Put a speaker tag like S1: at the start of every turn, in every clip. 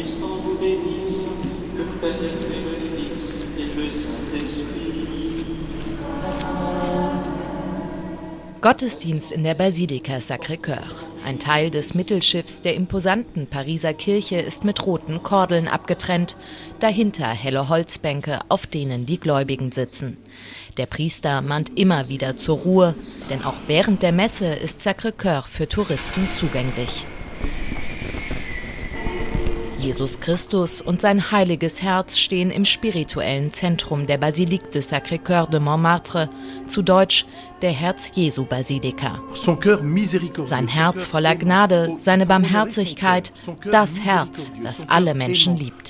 S1: Tout-Puissant vous bénisse, le Père et le Fils et le Saint-Esprit.
S2: Gottesdienst in der Basilika Sacré-Cœur. Ein Teil des Mittelschiffs der imposanten Pariser Kirche ist mit roten Kordeln abgetrennt, dahinter helle Holzbänke, auf denen die Gläubigen sitzen. Der Priester mahnt immer wieder zur Ruhe, denn auch während der Messe ist Sacré-Cœur für Touristen zugänglich. Jesus Christus und sein heiliges Herz stehen im spirituellen Zentrum der Basilique de Sacré-Cœur de Montmartre, zu Deutsch der Herz-Jesu-Basilika. Sein Herz voller Gnade, seine Barmherzigkeit, das Herz, das alle Menschen liebt,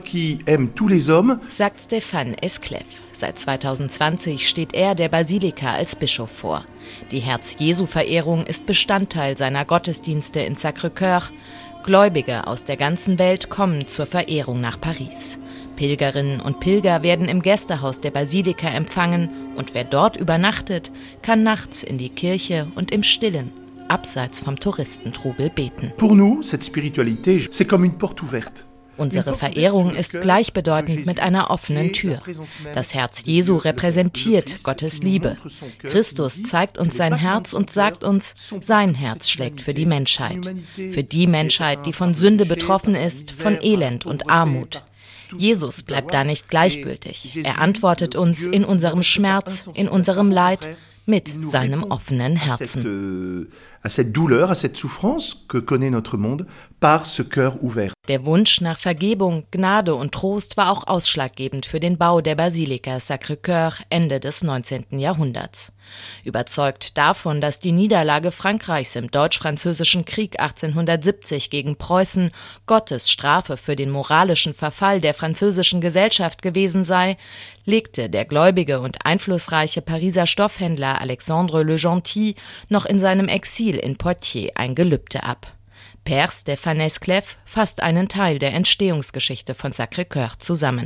S2: sagt Stéphane Esclef. Seit 2020 steht er der Basilika als Bischof vor. Die Herz-Jesu-Verehrung ist Bestandteil seiner Gottesdienste in Sacré-Cœur. Gläubige aus der ganzen Welt kommen zur Verehrung nach Paris. Pilgerinnen und Pilger werden im Gästehaus der Basilika empfangen und wer dort übernachtet, kann nachts in die Kirche und im Stillen, abseits vom Touristentrubel beten.
S3: Pour nous, cette spiritualité, c'est comme une porte ouverte.
S2: Unsere Verehrung ist gleichbedeutend mit einer offenen Tür. Das Herz Jesu repräsentiert Gottes Liebe. Christus zeigt uns sein Herz und sagt uns, sein Herz schlägt für die Menschheit. Für die Menschheit, die von Sünde betroffen ist, von Elend und Armut. Jesus bleibt da nicht gleichgültig. Er antwortet uns in unserem Schmerz, in unserem Leid, mit seinem offenen Herzen.
S3: À cette douleur, à cette souffrance que connaît notre monde, par ce cœur ouvert.
S2: Der Wunsch nach Vergebung, Gnade und Trost war auch ausschlaggebend für den Bau der Basilika Sacré-Cœur Ende des 19. Jahrhunderts. Überzeugt davon, dass die Niederlage Frankreichs im Deutsch-Französischen Krieg 1870 gegen Preußen Gottes Strafe für den moralischen Verfall der französischen Gesellschaft gewesen sei, legte der gläubige und einflussreiche Pariser Stoffhändler Alexandre Le Gentil noch in seinem Exil in Poitiers ein Gelübde ab. Père Stéphane Esclef fasst einen Teil der Entstehungsgeschichte von Sacré-Cœur zusammen.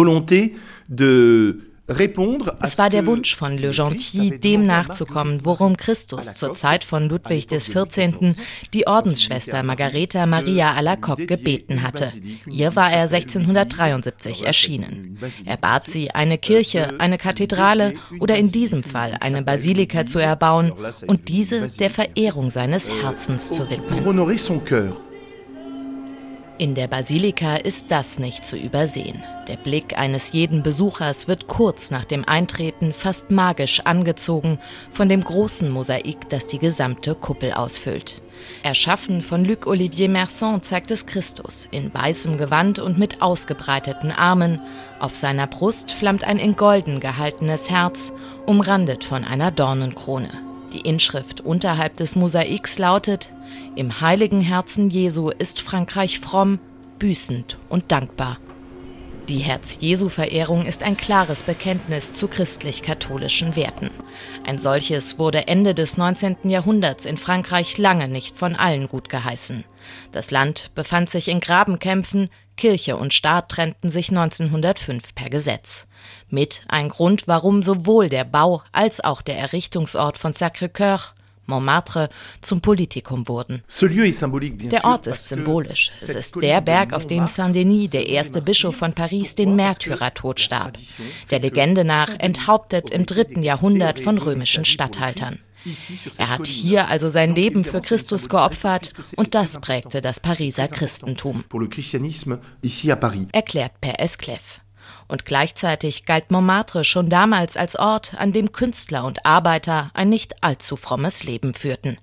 S2: Es war der Wunsch von Le Gentil, dem nachzukommen, worum Christus zur Zeit von Ludwig XIV. Die Ordensschwester Margareta Maria Alacoque gebeten hatte. Ihr war er 1673 erschienen. Er bat sie, eine Kirche, eine Kathedrale oder in diesem Fall eine Basilika zu erbauen und diese der Verehrung seines Herzens zu widmen. In der Basilika ist das nicht zu übersehen. Der Blick eines jeden Besuchers wird kurz nach dem Eintreten fast magisch angezogen von dem großen Mosaik, das die gesamte Kuppel ausfüllt. Erschaffen von Luc-Olivier Merson zeigt es Christus in weißem Gewand und mit ausgebreiteten Armen. Auf seiner Brust flammt ein in Golden gehaltenes Herz, umrandet von einer Dornenkrone. Die Inschrift unterhalb des Mosaiks lautet: Im heiligen Herzen Jesu ist Frankreich fromm, büßend und dankbar. Die Herz-Jesu-Verehrung ist ein klares Bekenntnis zu christlich-katholischen Werten. Ein solches wurde Ende des 19. Jahrhunderts in Frankreich lange nicht von allen gut geheißen. Das Land befand sich in Grabenkämpfen, Kirche und Staat trennten sich 1905 per Gesetz. Mit ein Grund, warum sowohl der Bau als auch der Errichtungsort von Sacré-Cœur, Montmartre, zum Politikum wurden. Der Ort ist symbolisch. Es ist der Berg, auf dem Saint-Denis, der erste Bischof von Paris, den Märtyrertod starb. Der Legende nach enthauptet im 3. Jahrhundert von römischen Statthaltern. Er hat hier also sein Leben für Christus geopfert und das prägte das Pariser Christentum, erklärt Père Esclef. Und gleichzeitig galt Montmartre schon damals als Ort, an dem Künstler und Arbeiter ein nicht allzu frommes Leben führten.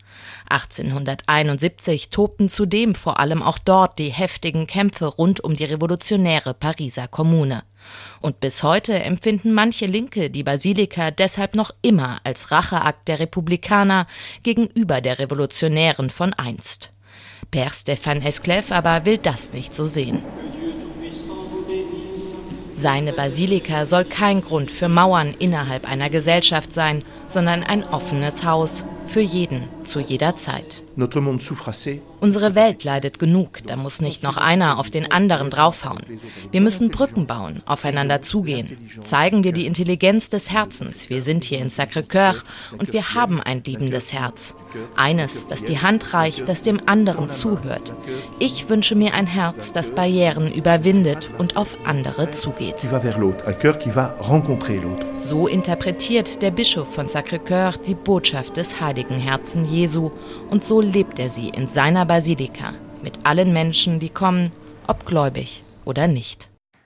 S2: 1871 tobten zudem vor allem auch dort die heftigen Kämpfe rund um die revolutionäre Pariser Kommune. Und bis heute empfinden manche Linke die Basilika deshalb noch immer als Racheakt der Republikaner gegenüber der Revolutionären von einst. Père Stéphane Esclef aber will das nicht so sehen. Seine Basilika soll kein Grund für Mauern innerhalb einer Gesellschaft sein, sondern ein offenes Haus für jeden, zu jeder Zeit.
S3: Notre monde souffre assez.
S2: Unsere Welt leidet genug, da muss nicht noch einer auf den anderen draufhauen. Wir müssen Brücken bauen, aufeinander zugehen. Zeigen wir die Intelligenz des Herzens. Wir sind hier in Sacré-Cœur und wir haben ein liebendes Herz. Eines, das die Hand reicht, das dem anderen zuhört. Ich wünsche mir ein Herz, das Barrieren überwindet und auf andere zugeht. So interpretiert der Bischof von Sacré-Cœur die Botschaft des Heiligen Herzen Jesu und so lebt er sie in seiner Basilika mit allen Menschen, die kommen, ob gläubig oder nicht.